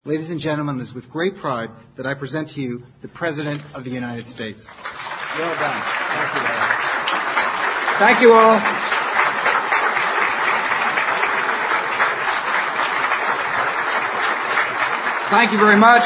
Ladies and gentlemen, it is with great pride that I present to you the President of the United States. Well done. Thank you, Larry. Thank you all. Thank you very much.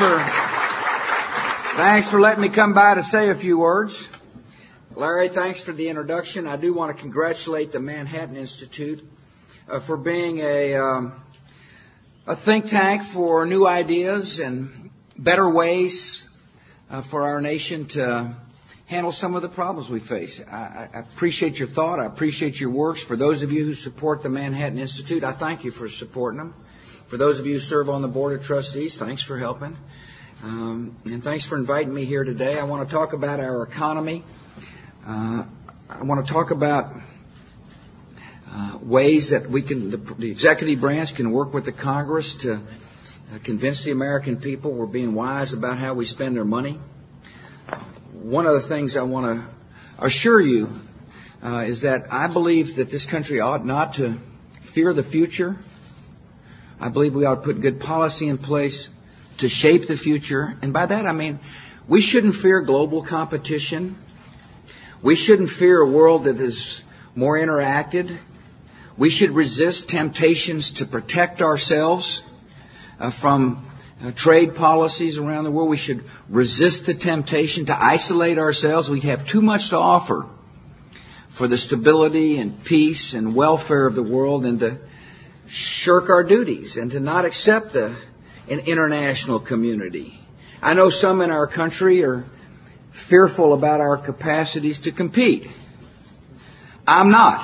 Thanks for letting me come by to say a few words. Larry, thanks for the introduction. I do want to congratulate the Manhattan Institute for being a think tank for new ideas and better ways for our nation to handle some of the problems we face. I appreciate your thought. I appreciate your works. For those of you who support the Manhattan Institute, I thank you for supporting them. For those of you who serve on the Board of Trustees, thanks for helping. And thanks for inviting me here today. I want to talk about our economy. I want to talk about ways that we can, the executive branch can work with the Congress to convince the American people we're being wise about how we spend their money. One of the things I want to assure you is that I believe that this country ought not to fear the future. I believe we ought to put good policy in place to shape the future. And by that I mean we shouldn't fear global competition. We shouldn't fear a world that is more interacted. We should resist temptations to protect ourselves from trade policies around the world. We should resist the temptation to isolate ourselves. We have too much to offer for the stability and peace and welfare of the world, and to shirk our duties and to not accept an international community. I know some in our country are fearful about our capacities to compete. I'm not.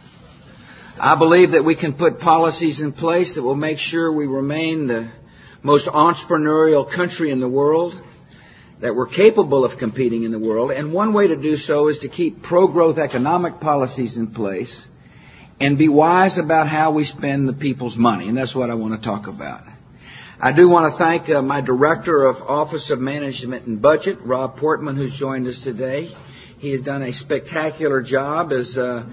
I believe that we can put policies in place that will make sure we remain the most entrepreneurial country in the world, that we're capable of competing in the world. And one way to do so is to keep pro-growth economic policies in place and be wise about how we spend the people's money. And that's what I want to talk about. I do want to thank my Director of Office of Management and Budget, Rob Portman, who's joined us today. He has done a spectacular job as the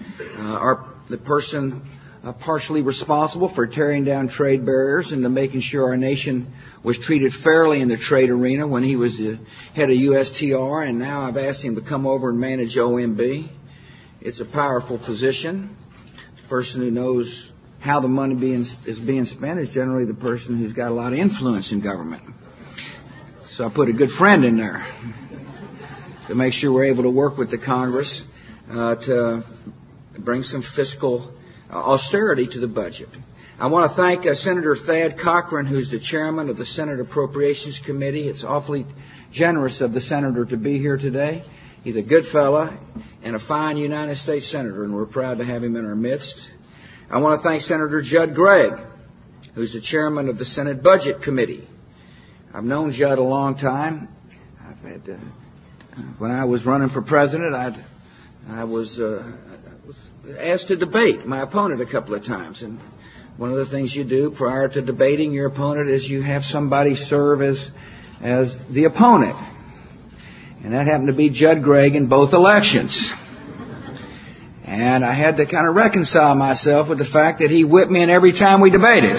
person partially responsible for tearing down trade barriers and to making sure our nation was treated fairly in the trade arena when he was the head of USTR, and now I've asked him to come over and manage OMB. It's a powerful position. The person who knows how the money is being spent is generally the person who's got a lot of influence in government. So I put a good friend in there to make sure we're able to work with the Congress to bring some fiscal austerity to the budget. I want to thank Senator Thad Cochran, who's the chairman of the Senate Appropriations Committee. It's awfully generous of the senator to be here today. He's a good fella and a fine United States senator, and we're proud to have him in our midst. I want to thank Senator Judd Gregg, who's the chairman of the Senate Budget Committee. I've known Judd a long time. When I was running for president, I was asked to debate my opponent a couple of times. And one of the things you do prior to debating your opponent is you have somebody serve as the opponent. And that happened to be Judd Gregg in both elections. And I had to kind of reconcile myself with the fact that he whipped me in every time we debated.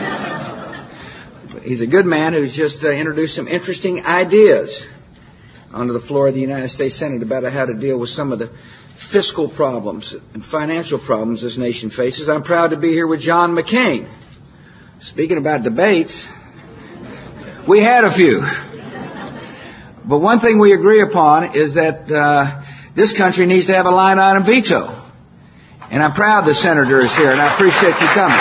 But he's a good man who's just introduced some interesting ideas onto the floor of the United States Senate about how to deal with some of the fiscal problems and financial problems this nation faces. I'm proud to be here with John McCain. Speaking about debates, we had a few. But one thing we agree upon is that this country needs to have a line item veto. And I'm proud the senator is here, and I appreciate you coming.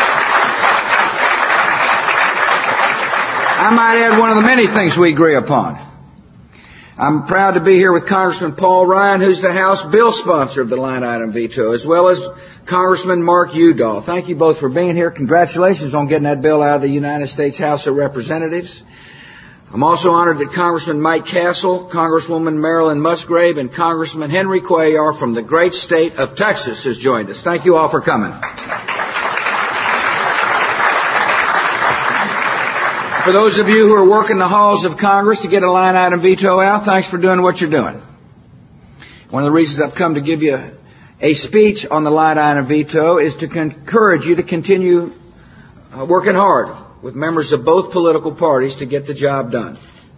I might add one of the many things we agree upon. I'm proud to be here with Congressman Paul Ryan, who's the House bill sponsor of the line item veto, as well as Congressman Mark Udall. Thank you both for being here. Congratulations on getting that bill out of the United States House of Representatives. I'm also honored that Congressman Mike Castle, Congresswoman Marilyn Musgrave, and Congressman Henry Cuellar from the great state of Texas has joined us. Thank you all for coming. For those of you who are working the halls of Congress to get a line item veto out, thanks for doing what you're doing. One of the reasons I've come to give you a speech on the line item veto is to encourage you to continue working hard with members of both political parties to get the job done.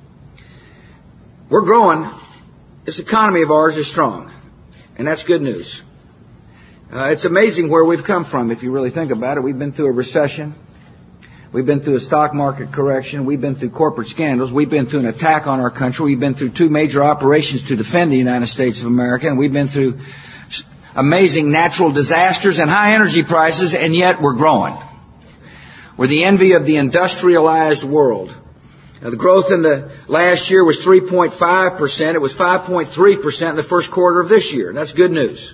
We're growing. This economy of ours is strong, and that's good news. It's amazing where we've come from, if you really think about it. We've been through a recession. We've been through a stock market correction. We've been through corporate scandals. We've been through an attack on our country. We've been through 2 major operations to defend the United States of America. And we've been through amazing natural disasters and high energy prices, and yet we're growing. We're the envy of the industrialized world. Now, the growth in the last year was 3.5%. It was 5.3% in the first quarter of this year. That's good news.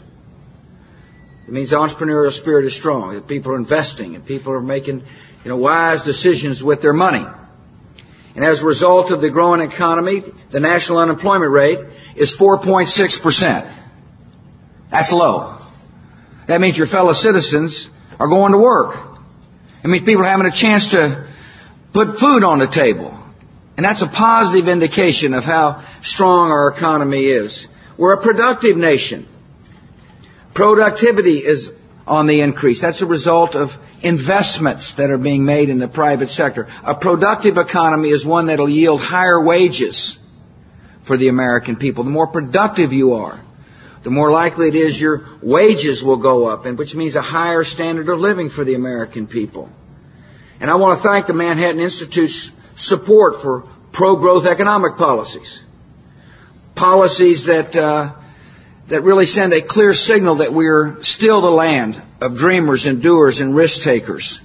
It means the entrepreneurial spirit is strong, that people are investing and people are making, wise decisions with their money. And as a result of the growing economy, the national unemployment rate is 4.6%. That's low. That means your fellow citizens are going to work. It means people are having a chance to put food on the table. And that's a positive indication of how strong our economy is. We're a productive nation. Productivity is on the increase. That's a result of investments that are being made in the private sector. A productive economy is one that will yield higher wages for the American people. The more productive you are, the more likely it is your wages will go up, and which means a higher standard of living for the American people. And I want to thank the Manhattan Institute's support for pro-growth economic policies. Policies that really send a clear signal that we're still the land of dreamers and doers and risk takers.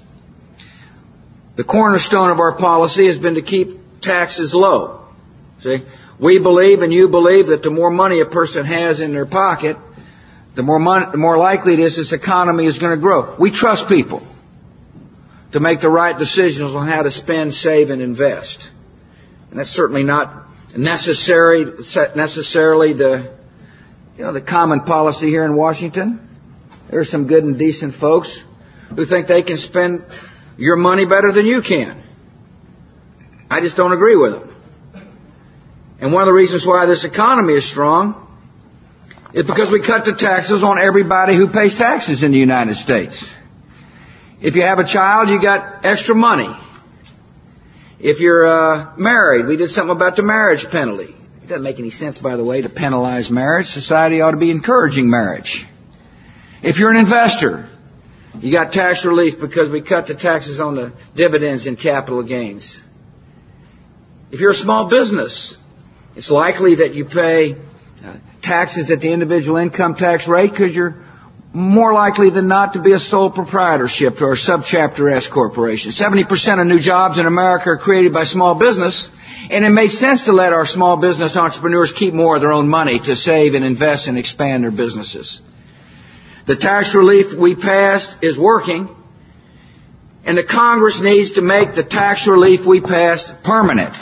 The cornerstone of our policy has been to keep taxes low. See, we believe and you believe that the more money a person has in their pocket, the more likely it is this economy is going to grow. We trust people to make the right decisions on how to spend, save, and invest. And that's certainly not necessarily the common policy here in Washington. There are some good and decent folks who think they can spend your money better than you can. I just don't agree with them. And one of the reasons why this economy is strong is because we cut the taxes on everybody who pays taxes in the United States. If you have a child, you got extra money. If you're married, we did something about the marriage penalty. It doesn't make any sense, by the way, to penalize marriage. Society ought to be encouraging marriage. If you're an investor, you got tax relief because we cut the taxes on the dividends and capital gains. If you're a small business, it's likely that you pay taxes at the individual income tax rate because you're more likely than not to be a sole proprietorship or a subchapter S corporation. 70% of new jobs in America are created by small business, and it makes sense to let our small business entrepreneurs keep more of their own money to save and invest and expand their businesses. The tax relief we passed is working, and the Congress needs to make the tax relief we passed permanent.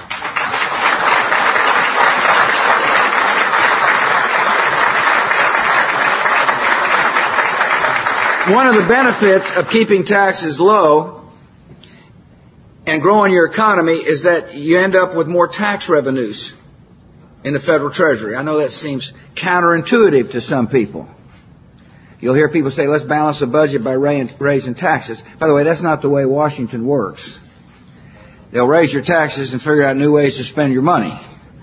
One of the benefits of keeping taxes low and growing your economy is that you end up with more tax revenues in the federal treasury. I know that seems counterintuitive to some people. You'll hear people say, let's balance the budget by raising taxes. By the way, that's not the way Washington works. They'll raise your taxes and figure out new ways to spend your money.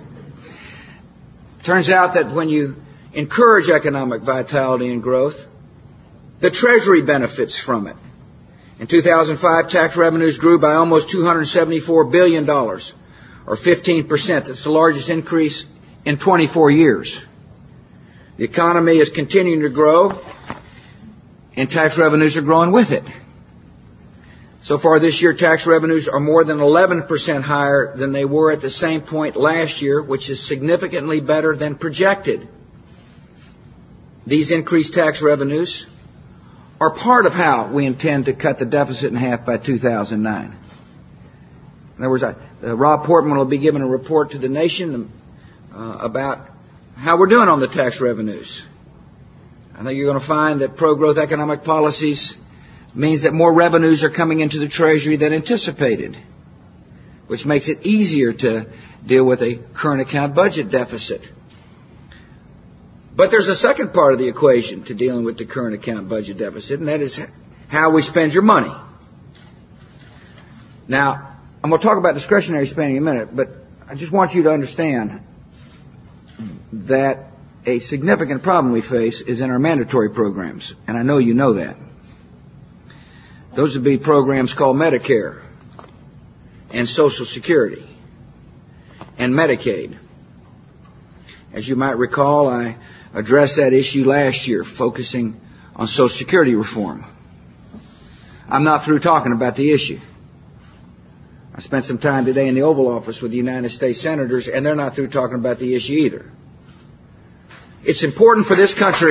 Turns out that when you encourage economic vitality and growth, the Treasury benefits from it. In 2005, tax revenues grew by almost $274 billion, or 15%. That's the largest increase in 24 years. The economy is continuing to grow, and tax revenues are growing with it. So far this year, tax revenues are more than 11% higher than they were at the same point last year, which is significantly better than projected. These increased tax revenues are part of how we intend to cut the deficit in half by 2009. In other words, Rob Portman will be giving a report to the nation about how we're doing on the tax revenues. I think you're going to find that pro-growth economic policies means that more revenues are coming into the Treasury than anticipated, which makes it easier to deal with a current account budget deficit. But there's a second part of the equation to dealing with the current account budget deficit, and that is how we spend your money. Now, I'm going to talk about discretionary spending in a minute, but I just want you to understand that a significant problem we face is in our mandatory programs, and I know you know that. Those would be programs called Medicare and Social Security and Medicaid. As you might recall, I addressed that issue last year, focusing on Social Security reform. I'm not through talking about the issue. I spent some time today in the Oval Office with the United States Senators, and they're not through talking about the issue either. It's important for this country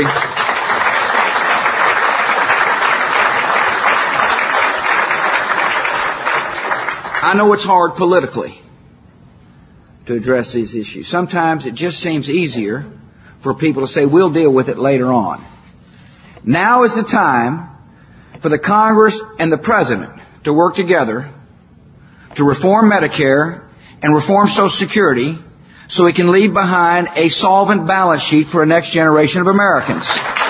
I know it's hard politically to address these issues. Sometimes it just seems easier for people to say, we'll deal with it later on. Now is the time for the Congress and the President to work together to reform Medicare and reform Social Security so we can leave behind a solvent balance sheet for a next generation of Americans.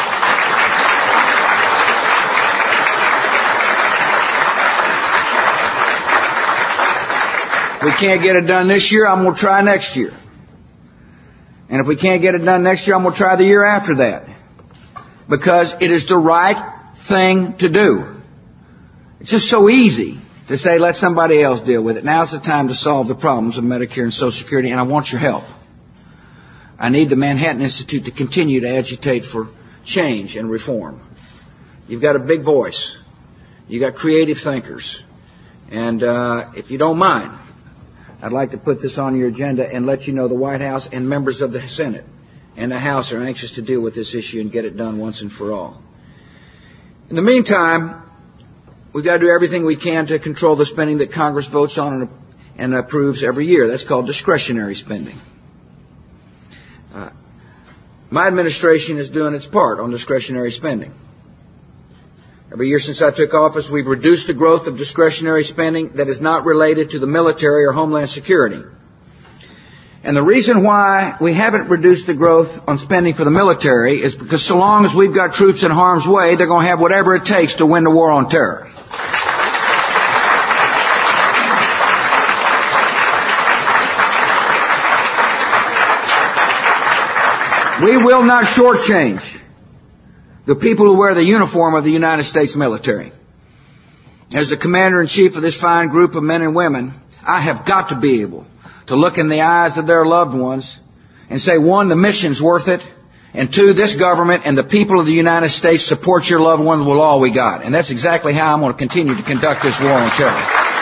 If we can't get it done this year, I'm going to try next year. And if we can't get it done next year, I'm going to try the year after that. Because it is the right thing to do. It's just so easy to say, let somebody else deal with it. Now's the time to solve the problems of Medicare and Social Security, and I want your help. I need the Manhattan Institute to continue to agitate for change and reform. You've got a big voice. You've got creative thinkers. And if you don't mind, I'd like to put this on your agenda and let you know the White House and members of the Senate and the House are anxious to deal with this issue and get it done once and for all. In the meantime, we've got to do everything we can to control the spending that Congress votes on and approves every year. That's called discretionary spending. My administration is doing its part on discretionary spending. Every year since I took office, we've reduced the growth of discretionary spending that is not related to the military or Homeland Security. And the reason why we haven't reduced the growth on spending for the military is because so long as we've got troops in harm's way, they're going to have whatever it takes to win the war on terror. We will not shortchange the people who wear the uniform of the United States military. As the commander-in-chief of this fine group of men and women, I have got to be able to look in the eyes of their loved ones and say, one, the mission's worth it, and two, this government and the people of the United States support your loved ones with all we got. And that's exactly how I'm going to continue to conduct this war on terror.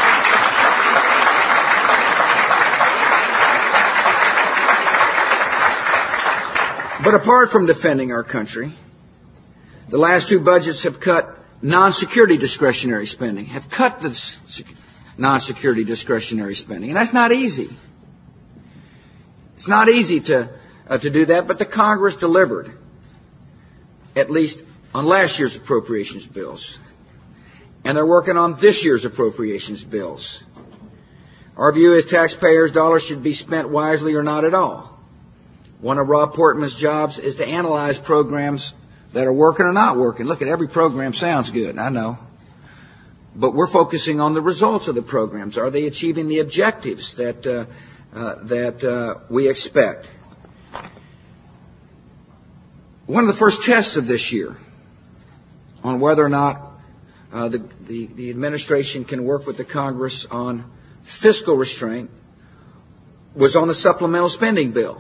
But apart from defending our country, the last two budgets have cut non-security discretionary spending, have cut the non-security discretionary spending. And that's not easy. It's not easy to do that, but the Congress delivered, at least on last year's appropriations bills. And they're working on this year's appropriations bills. Our view is taxpayers' dollars should be spent wisely or not at all. One of Rob Portman's jobs is to analyze programs that are working or not working. Look, at every program sounds good, I know. But we're focusing on the results of the programs. Are they achieving the objectives that we expect? One of the first tests of this year on whether or not the administration can work with the Congress on fiscal restraint was on the supplemental spending bill.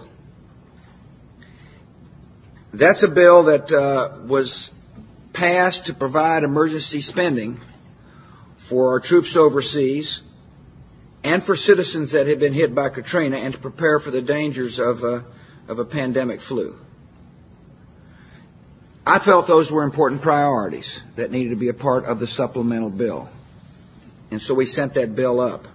That's a bill that was passed to provide emergency spending for our troops overseas and for citizens that had been hit by Katrina and to prepare for the dangers of a pandemic flu. I felt those were important priorities that needed to be a part of the supplemental bill. And so we sent that bill up.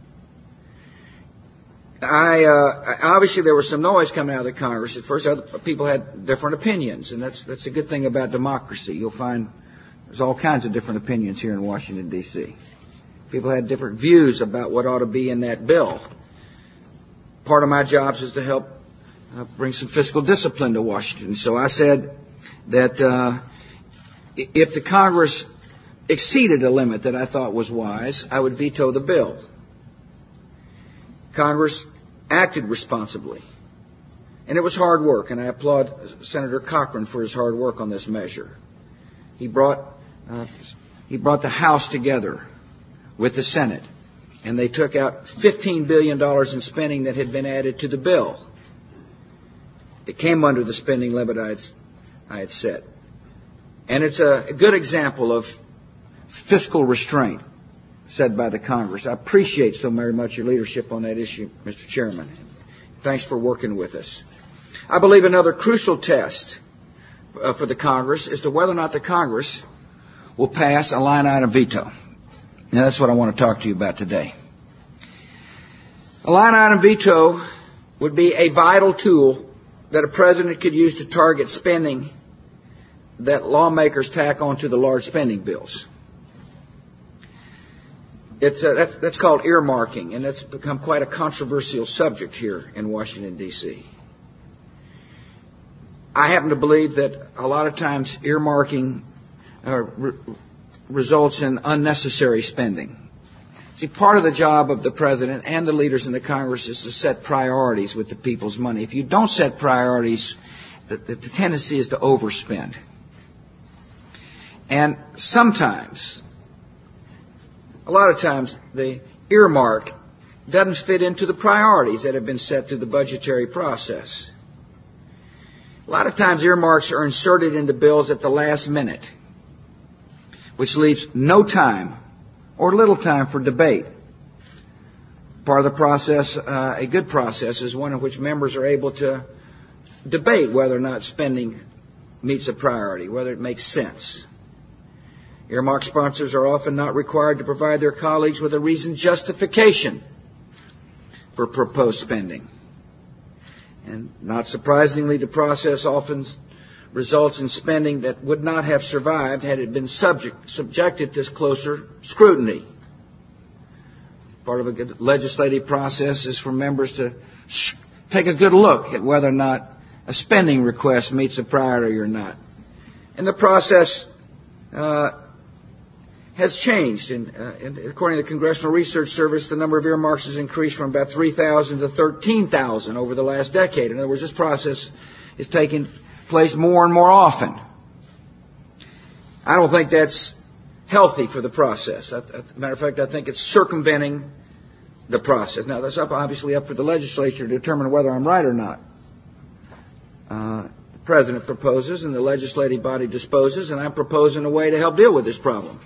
Obviously there was some noise coming out of the Congress. At first, other people had different opinions, and that's a good thing about democracy. You'll find there's all kinds of different opinions here in Washington, D.C. People had different views about what ought to be in that bill. Part of my job is to help bring some fiscal discipline to Washington. So I said that if the Congress exceeded a limit that I thought was wise, I would veto the bill. Congress acted responsibly. And it was hard work, and I applaud Senator Cochran for his hard work on this measure. He brought the House together with the Senate, and they took out $15 billion in spending that had been added to the bill. It came under the spending limit I had set. And it's a good example of fiscal restraint set by the Congress. I appreciate so very much your leadership on that issue, Mr. Chairman. Thanks for working with us. I believe another crucial test for the Congress is to whether or not the Congress will pass a line-item veto. Now, that's what I want to talk to you about today. A line-item veto would be a vital tool that a president could use to target spending that lawmakers tack onto the large spending bills. That's called earmarking, and that's become quite a controversial subject here in Washington, D.C. I happen to believe that a lot of times earmarking results in unnecessary spending. See, part of the job of the president and the leaders in the Congress is to set priorities with the people's money. If you don't set priorities, the tendency is to overspend. And sometimes, a lot of times, the earmark doesn't fit into the priorities that have been set through the budgetary process. A lot of times earmarks are inserted into bills at the last minute, which leaves no time or little time for debate. Part of the process, a good process, is one in which members are able to debate whether or not spending meets a priority, whether it makes sense. Earmark sponsors are often not required to provide their colleagues with a reasoned justification for proposed spending. And not surprisingly, the process often results in spending that would not have survived had it been subjected to closer scrutiny. Part of a good legislative process is for members to take a good look at whether or not a spending request meets a priority or not. And the process has changed. And according to the Congressional Research Service, the number of earmarks has increased from about 3,000 to 13,000 over the last decade. In other words, this process is taking place more and more often. I don't think that's healthy for the process. As a matter of fact, I think it's circumventing the process. Now, that's obviously up to the legislature to determine whether I'm right or not. The president proposes and the legislative body disposes, and I'm proposing a way to help deal with this problem.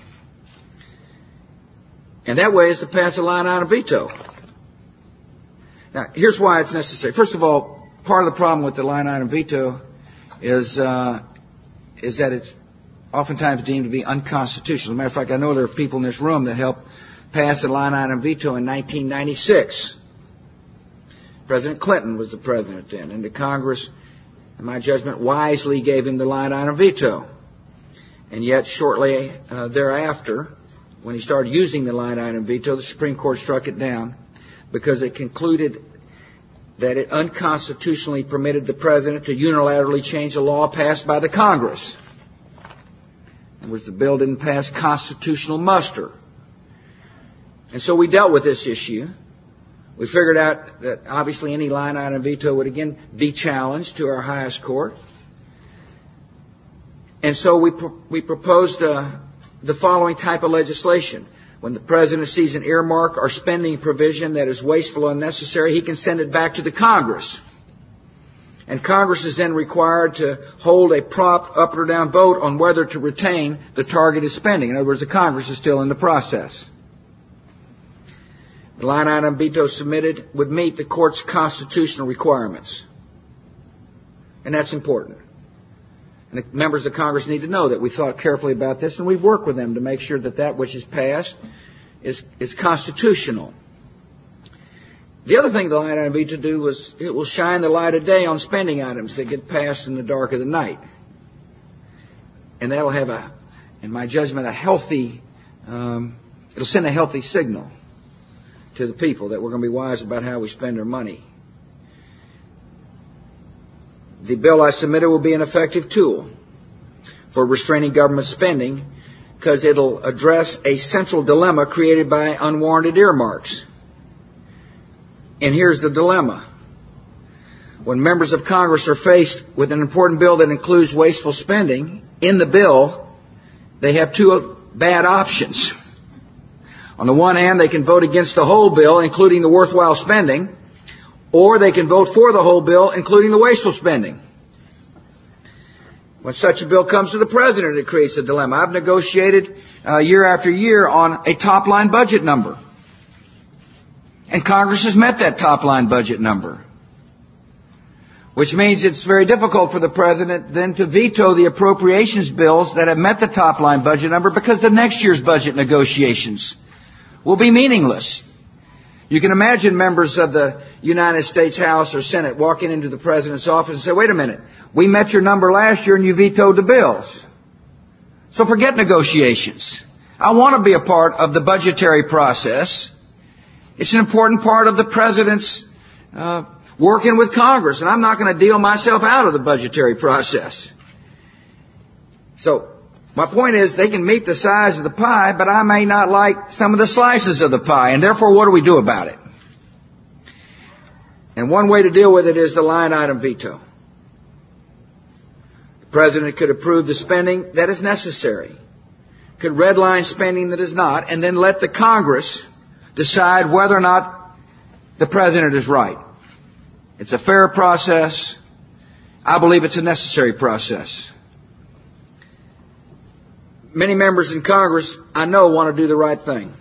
And that way is to pass a line-item veto. Now, here's why it's necessary. First of all, part of the problem with the line-item veto is that it's oftentimes deemed to be unconstitutional. As a matter of fact, I know there are people in this room that helped pass a line-item veto in 1996. President Clinton was the president then, and the Congress, in my judgment, wisely gave him the line-item veto. And yet, shortly thereafter, when he started using the line-item veto, the Supreme Court struck it down because it concluded that it unconstitutionally permitted the president to unilaterally change a law passed by the Congress. In other words, the bill didn't pass constitutional muster. And so we dealt with this issue. We figured out that obviously any line-item veto would again be challenged to our highest court. And so we proposed the following type of legislation. When the president sees an earmark or spending provision that is wasteful or unnecessary, he can send it back to the Congress. And Congress is then required to hold a prompt up or down vote on whether to retain the targeted spending. In other words, the Congress is still in the process. The line-item veto submitted would meet the court's constitutional requirements. And that's important. And the members of Congress need to know that we thought carefully about this, and we've worked with them to make sure that that which is passed is constitutional. The other thing the line-item veto do was it will shine the light of day on spending items that get passed in the dark of the night. And that'll have in my judgment, it'll send a healthy signal to the people that we're going to be wise about how we spend our money. The bill I submitted will be an effective tool for restraining government spending because it'll address a central dilemma created by unwarranted earmarks. And here's the dilemma. When members of Congress are faced with an important bill that includes wasteful spending, in the bill, they have two bad options. On the one hand, they can vote against the whole bill, including the worthwhile spending, or they can vote for the whole bill, including the wasteful spending. When such a bill comes to the President, it creates a dilemma. I've negotiated year after year on a top-line budget number. And Congress has met that top-line budget number. Which means it's very difficult for the President then to veto the appropriations bills that have met the top-line budget number, because the next year's budget negotiations will be meaningless. You can imagine members of the United States House or Senate walking into the President's office and say, wait a minute, we met your number last year and you vetoed the bills. So forget negotiations. I want to be a part of the budgetary process. It's an important part of the President's working with Congress, and I'm not going to deal myself out of the budgetary process. So my point is, they can meet the size of the pie, but I may not like some of the slices of the pie, and therefore what do we do about it? And one way to deal with it is the line item veto. The President could approve the spending that is necessary, could redline spending that is not, and then let the Congress decide whether or not the President is right. It's a fair process. I believe it's a necessary process. Many members in Congress, I know, want to do the right thing.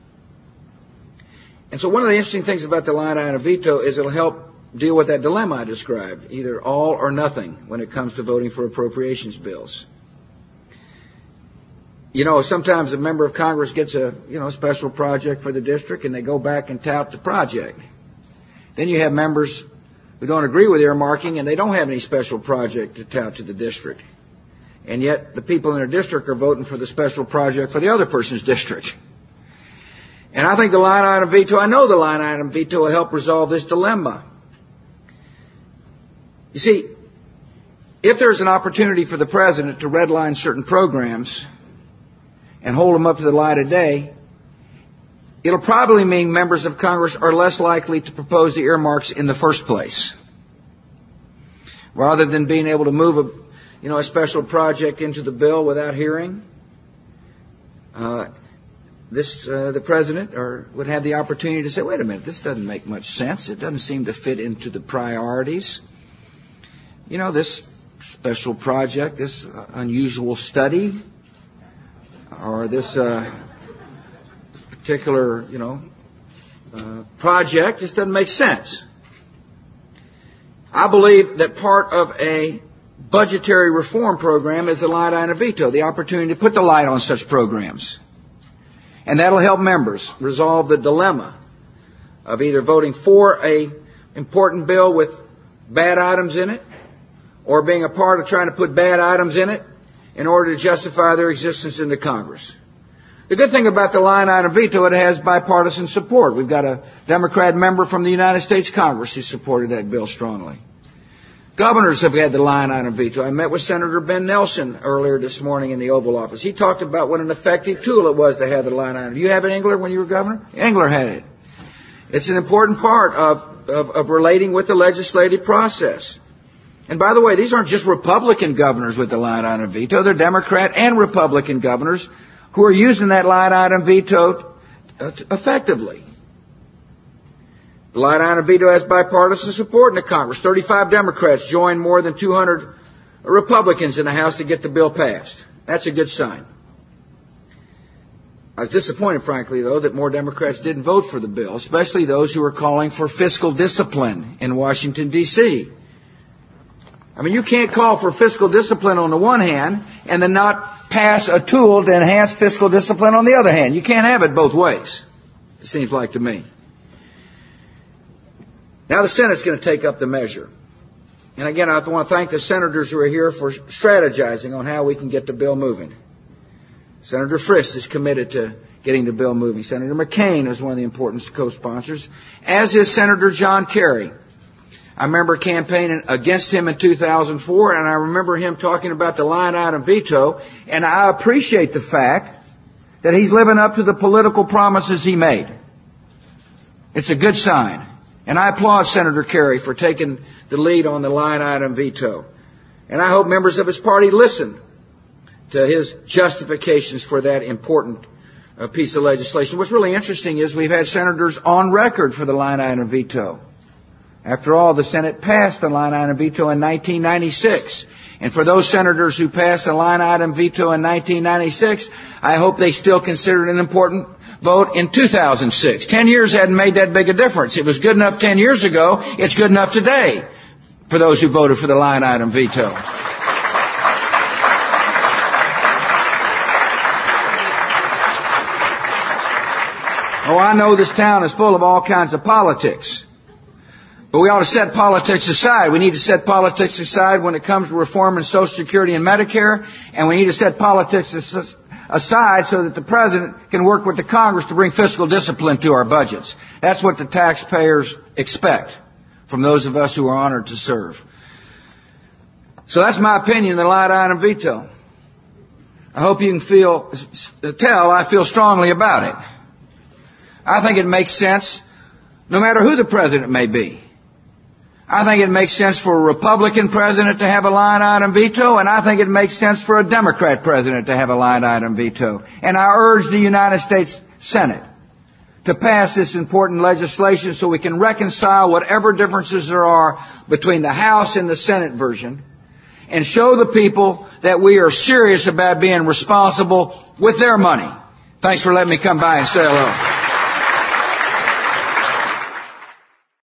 And so one of the interesting things about the line item veto is it'll help deal with that dilemma I described, either all or nothing when it comes to voting for appropriations bills. You know, sometimes a member of Congress gets a special project for the district, and they go back and tout the project. Then you have members who don't agree with earmarking, and they don't have any special project to tout to the district. And yet the people in their district are voting for the special project for the other person's district. And I think the line item veto, I know the line item veto will help resolve this dilemma. You see, if there's an opportunity for the President to redline certain programs and hold them up to the light of day, it'll probably mean members of Congress are less likely to propose the earmarks in the first place. Rather than being able to move a special project into the bill without hearing, the President would have the opportunity to say, wait a minute, this doesn't make much sense. It doesn't seem to fit into the priorities. This special project, this unusual study, or this particular, project just doesn't make sense. I believe that part of a budgetary reform program is the line item veto, the opportunity to put the light on such programs. And that'll help members resolve the dilemma of either voting for a important bill with bad items in it, or being a part of trying to put bad items in it in order to justify their existence in the Congress. The good thing about the line item veto, it has bipartisan support. We've got a Democrat member from the United States Congress who supported that bill strongly. Governors have had the line item veto. I met with Senator Ben Nelson earlier this morning in the Oval Office. He talked about what an effective tool it was to have the line item. You have it, Engler, when you were governor? Engler had it. It's an important part of relating with the legislative process. And by the way, these aren't just Republican governors with the line item veto. They're Democrat and Republican governors who are using that line item veto effectively. The line item veto has bipartisan support in the Congress. 35 Democrats joined more than 200 Republicans in the House to get the bill passed. That's a good sign. I was disappointed, frankly, though, that more Democrats didn't vote for the bill, especially those who are calling for fiscal discipline in Washington, D.C. I mean, you can't call for fiscal discipline on the one hand and then not pass a tool to enhance fiscal discipline on the other hand. You can't have it both ways, it seems like to me. Now the Senate's going to take up the measure. And again, I want to thank the senators who are here for strategizing on how we can get the bill moving. Senator Frist is committed to getting the bill moving. Senator McCain is one of the important co-sponsors, as is Senator John Kerry. I remember campaigning against him in 2004, and I remember him talking about the line item veto, and I appreciate the fact that he's living up to the political promises he made. It's a good sign. And I applaud Senator Kerry for taking the lead on the line item veto. And I hope members of his party listen to his justifications for that important piece of legislation. What's really interesting is we've had senators on record for the line item veto. After all, the Senate passed the line item veto in 1996. And for those senators who passed the line item veto in 1996, I hope they still consider it an important vote in 2006. 10 years hadn't made that big a difference. It was good enough 10 years ago. It's good enough today for those who voted for the line item veto. Oh, I know this town is full of all kinds of politics. But we ought to set politics aside. We need to set politics aside when it comes to reforming Social Security and Medicare, and we need to set politics aside so that the President can work with the Congress to bring fiscal discipline to our budgets. That's what the taxpayers expect from those of us who are honored to serve. So that's my opinion on the line item veto. I hope you can tell I feel strongly about it. I think it makes sense no matter who the President may be. I think it makes sense for a Republican president to have a line item veto, and I think it makes sense for a Democrat president to have a line item veto. And I urge the United States Senate to pass this important legislation so we can reconcile whatever differences there are between the House and the Senate version and show the people that we are serious about being responsible with their money. Thanks for letting me come by and say hello.